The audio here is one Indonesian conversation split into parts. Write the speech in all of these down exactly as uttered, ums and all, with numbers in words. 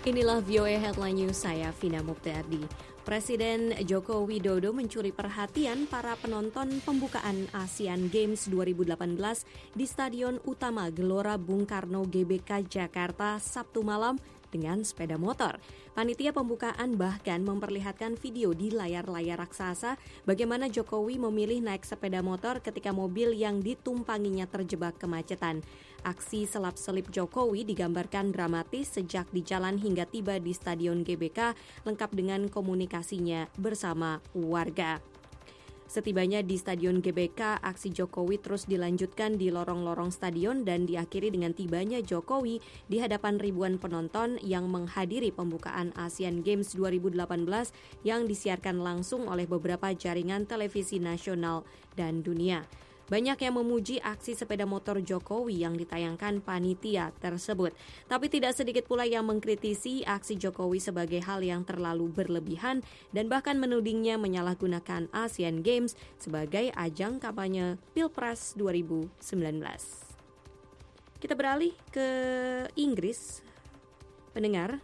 Inilah V O A Headline News, saya Vina Muktaardi. Presiden Joko Widodo mencuri perhatian para penonton pembukaan Asian Games dua ribu delapan belas di Stadion Utama Gelora Bung Karno G B K Jakarta Sabtu malam dengan sepeda motor. Panitia pembukaan bahkan memperlihatkan video di layar-layar raksasa bagaimana Jokowi memilih naik sepeda motor ketika mobil yang ditumpanginya terjebak kemacetan. Aksi selap-selip Jokowi digambarkan dramatis sejak di jalan hingga tiba di Stadion G B K lengkap dengan komunikasinya bersama warga. Setibanya di Stadion G B K, aksi Jokowi terus dilanjutkan di lorong-lorong stadion dan diakhiri dengan tibanya Jokowi di hadapan ribuan penonton yang menghadiri pembukaan Asian Games dua ribu delapan belas yang disiarkan langsung oleh beberapa jaringan televisi nasional dan dunia. Banyak yang memuji aksi sepeda motor Jokowi yang ditayangkan panitia tersebut. Tapi tidak sedikit pula yang mengkritisi aksi Jokowi sebagai hal yang terlalu berlebihan dan bahkan menudingnya menyalahgunakan Asian Games sebagai ajang kampanye Pilpres dua ribu sembilan belas. Kita beralih ke Inggris. Pendengar,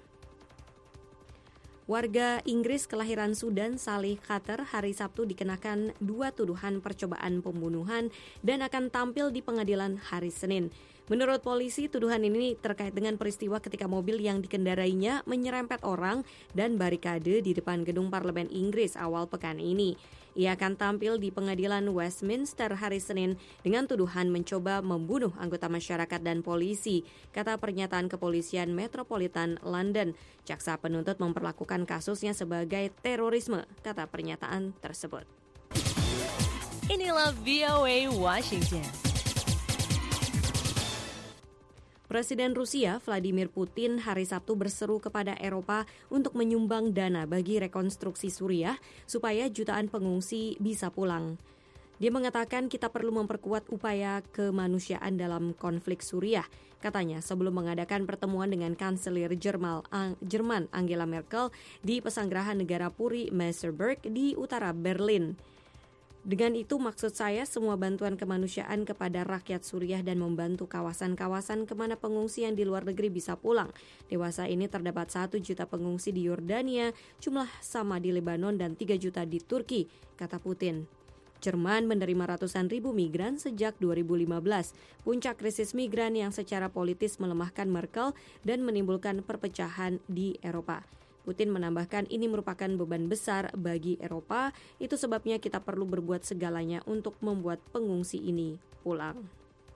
warga Inggris kelahiran Sudan Salih Khater hari Sabtu dikenakan dua tuduhan percobaan pembunuhan dan akan tampil di pengadilan hari Senin. Menurut polisi, tuduhan ini terkait dengan peristiwa ketika mobil yang dikendarainya menyerempet orang dan barikade di depan gedung parlemen Inggris awal pekan ini. Ia akan tampil di pengadilan Westminster hari Senin dengan tuduhan mencoba membunuh anggota masyarakat dan polisi, kata pernyataan kepolisian Metropolitan London. Jaksa penuntut memperlakukan kasusnya sebagai terorisme, kata pernyataan tersebut. Inilah V O A Washington. Presiden Rusia Vladimir Putin hari Sabtu berseru kepada Eropa untuk menyumbang dana bagi rekonstruksi Suriah supaya jutaan pengungsi bisa pulang. Dia mengatakan kita perlu memperkuat upaya kemanusiaan dalam konflik Suriah, katanya sebelum mengadakan pertemuan dengan Kanselir Jerman Angela Merkel di Pesanggerahan Negara Puri Merseburg di utara Berlin. Dengan itu maksud saya semua bantuan kemanusiaan kepada rakyat Suriah dan membantu kawasan-kawasan kemana pengungsi yang di luar negeri bisa pulang. Dewasa ini terdapat satu juta pengungsi di Yordania, jumlah sama di Lebanon dan tiga juta di Turki, kata Putin. Jerman menerima ratusan ribu migran sejak dua ribu lima belas, puncak krisis migran yang secara politis melemahkan Merkel dan menimbulkan perpecahan di Eropa. Putin menambahkan ini merupakan beban besar bagi Eropa, itu sebabnya kita perlu berbuat segalanya untuk membuat pengungsi ini pulang.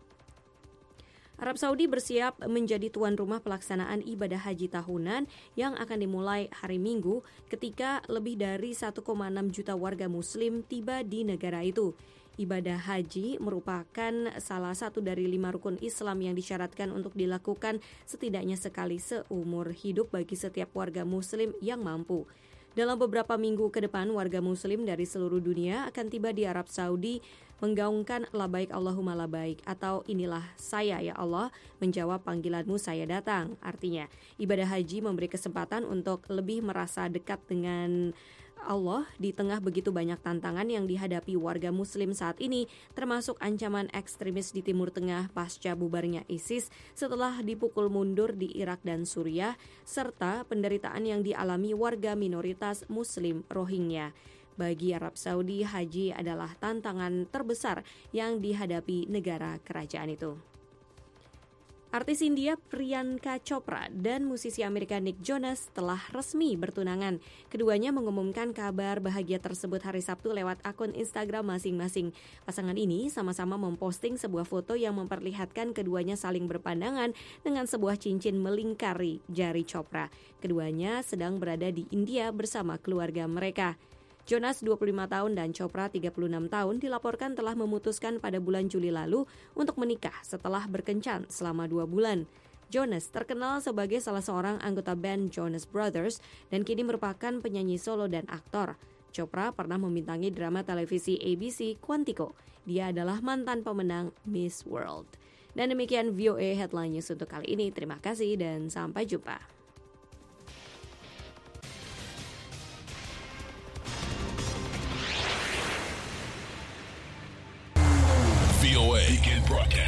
Arab Saudi bersiap menjadi tuan rumah pelaksanaan ibadah haji tahunan yang akan dimulai hari Minggu ketika lebih dari satu koma enam juta warga muslim tiba di negara itu. Ibadah haji merupakan salah satu dari lima rukun Islam yang disyaratkan untuk dilakukan setidaknya sekali seumur hidup bagi setiap warga muslim yang mampu. Dalam beberapa minggu ke depan, warga muslim dari seluruh dunia akan tiba di Arab Saudi menggaungkan labaik Allahumma labaik atau inilah saya ya Allah, menjawab panggilanmu saya datang. Artinya, ibadah haji memberi kesempatan untuk lebih merasa dekat dengan Allah di tengah begitu banyak tantangan yang dihadapi warga muslim saat ini, termasuk ancaman ekstremis di Timur Tengah pasca bubarnya ISIS setelah dipukul mundur di Irak dan Suriah, serta penderitaan yang dialami warga minoritas muslim Rohingya. Bagi Arab Saudi, haji adalah tantangan terbesar yang dihadapi negara kerajaan itu. Artis India Priyanka Chopra dan musisi Amerika Nick Jonas telah resmi bertunangan. Keduanya mengumumkan kabar bahagia tersebut hari Sabtu lewat akun Instagram masing-masing. Pasangan ini sama-sama memposting sebuah foto yang memperlihatkan keduanya saling berpandangan dengan sebuah cincin melingkari jari Chopra. Keduanya sedang berada di India bersama keluarga mereka. Jonas dua puluh lima tahun dan Chopra tiga puluh enam tahun dilaporkan telah memutuskan pada bulan Juli lalu untuk menikah setelah berkencan selama dua bulan. Jonas terkenal sebagai salah seorang anggota band Jonas Brothers dan kini merupakan penyanyi solo dan aktor. Chopra pernah membintangi drama televisi A B C Quantico. Dia adalah mantan pemenang Miss World. Dan demikian V O A Headline News untuk kali ini. Terima kasih dan sampai jumpa.